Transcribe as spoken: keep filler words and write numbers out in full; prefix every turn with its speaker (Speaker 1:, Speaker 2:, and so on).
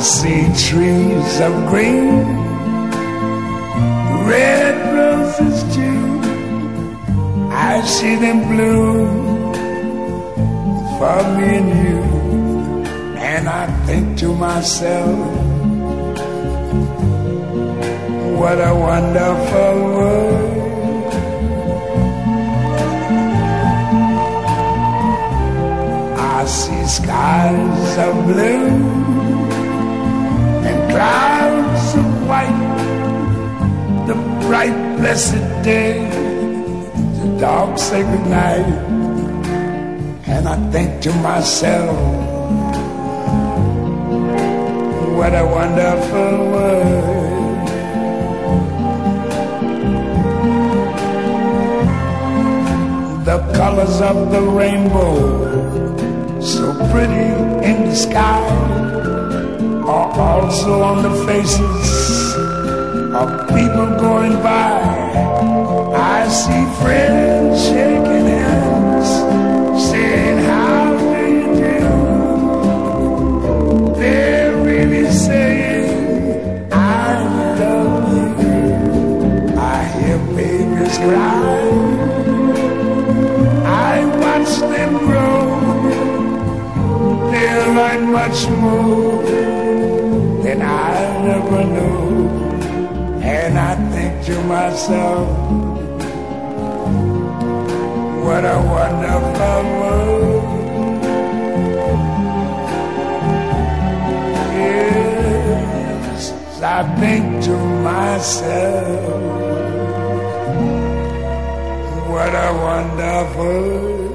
Speaker 1: see trees of green, red roses too. I see them bloom for me and you. And I think to myself, what a wonderful world. I see skies of blue and clouds of white, the bright blessed day, the dark sacred night. And I think to myself, what a wonderful world. The colors of the rainbow, so pretty in the sky, are also on the faces of people going by. I see friends shaking hands, saying, how do you do? They're really saying, I love you. I hear babies cry, I watch them grow. They'll learn much more than I ever knew. And I think to myself, what a wonderful world. Yes, I think to myself, what a wonderful world.